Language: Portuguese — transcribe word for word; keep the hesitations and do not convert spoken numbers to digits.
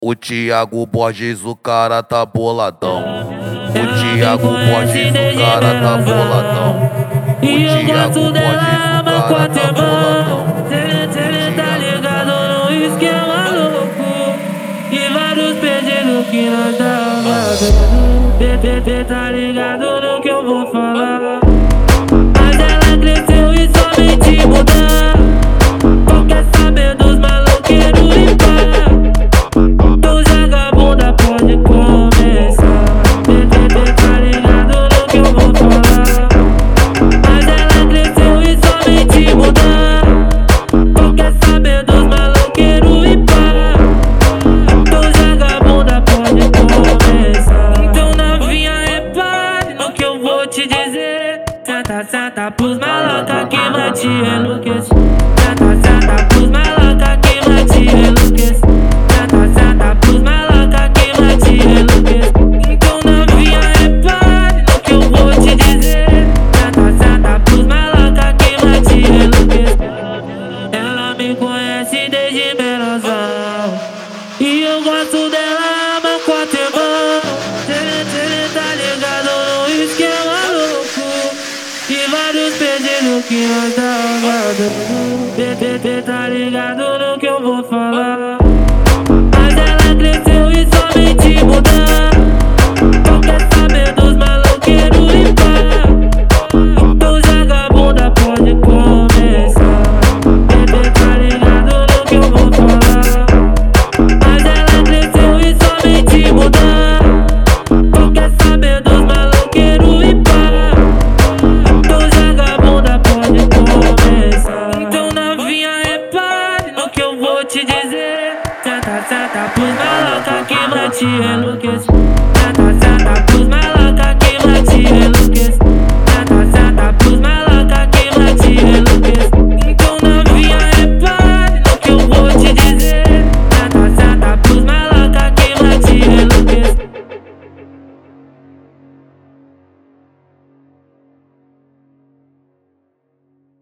O Thiago Borges, o cara tá boladão. O Thiago Borges, o cara tá boladão. O Thiago Borges, o cara tá boladão. Cê tá ligado no esquema louco e vários pedidos que nós tava dando. Cê tá ligado no que eu vou falar. Mas ela cresceu e somente mudar. Tu quer saber dos maloqueiros e pá? Dos vagabunda pode começar. Cê tá ligado no que eu vou falar. Mas ela cresceu e somente mudar. Tu quer saber dos maloqueiros e pá? Dos vagabunda pode começar. Então novinha repare no que eu vou te dizer. Senta, senta pros maloca que vai te enlouquecer. Senta, senta pros maloca que vai te enlouquecer. Senta, senta pros maloca que vai te enlouquecer. Então novinha repare no que eu vou te dizer. Senta, senta pros maloca que vai te enlouquecer. Ela me conhece desde menosão e eu gosto dela, ama quatro irmãos. Cê tá ligado no esquema louco e vários pedidos que nós tava dando. Cê tá ligado no que eu vou falar. Mas ela cresceu e somente mudar. Tu quer saber dos maloqueiros e pá? Dos vagabunda pode começar. Cê tá ligado no que eu vou falar. Mas ela cresceu e somente mudar. Tu quer saber dos maloqueiros e pá? Dos vagabunda pode começar. Então novinha repare no que eu vou te dizer. Senta, senta pros maloca que vai te enlouquecer. Senta, senta pros maloca